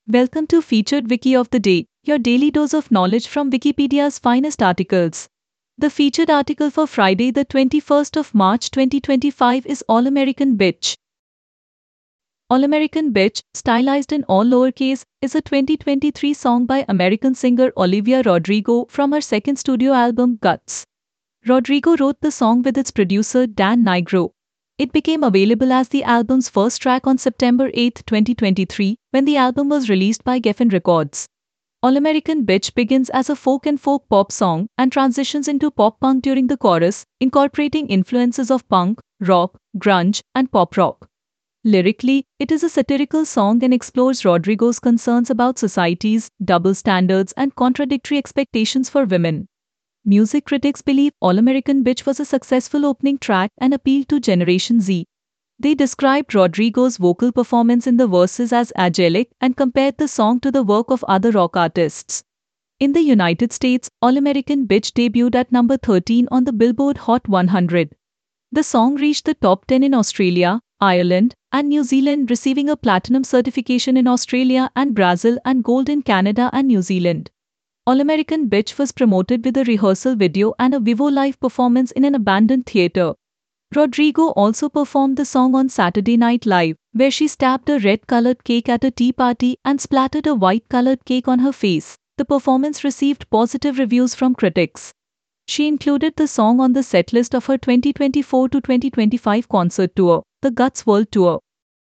Welcome to Featured Wiki of the Day, your daily dose of knowledge from Wikipedia's finest articles. The featured article for Friday, the 21st of March 2025 is All American Bitch. All American Bitch, stylized in all lowercase, is a 2023 song by American singer Olivia Rodrigo from her second studio album, Guts. Rodrigo wrote the song with its producer Dan Nigro. It became available as the album's first track on September 8, 2023, when the album was released by Geffen Records. All American Bitch begins as a folk and folk pop song and transitions into pop punk during the chorus, incorporating influences of punk, rock, grunge, and pop rock. Lyrically, it is a satirical song and explores Rodrigo's concerns about society's double standards and contradictory expectations for women. Music critics believe All American Bitch was a successful opening track and appealed to Generation Z. They described Rodrigo's vocal performance in the verses as angelic and compared the song to the work of other rock artists. In the United States, All American Bitch debuted at number 13 on the Billboard Hot 100. The song reached the top 10 in Australia, Ireland, and New Zealand, receiving a platinum certification in Australia and Brazil and gold in Canada and New Zealand. All American Bitch was promoted with a rehearsal video and a Vivo Live performance in an abandoned theater. Rodrigo also performed the song on Saturday Night Live, where she stabbed a red-colored cake at a tea party and splattered a white-colored cake on her face. The performance received positive reviews from critics. She included the song on the setlist of her 2024 to 2025 concert tour, the Guts World Tour.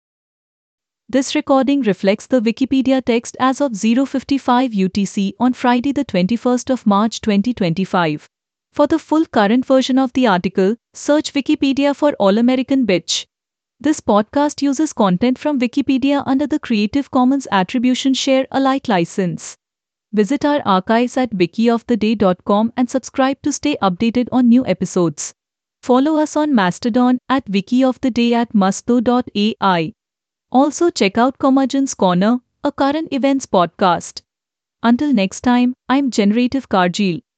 This recording reflects the Wikipedia text as of 0:55 UTC on Friday the 21st of March 2025. For the full current version of the article, search Wikipedia for All American Bitch. This podcast uses content from Wikipedia under the Creative Commons Attribution Share Alike license. Visit our archives at wikioftheday.com and subscribe to stay updated on new episodes. Follow us on Mastodon at wikioftheday at musto.ai. Also check out Curmudgeon's Corner, a current events podcast. Until next time, I'm Generative Karjil.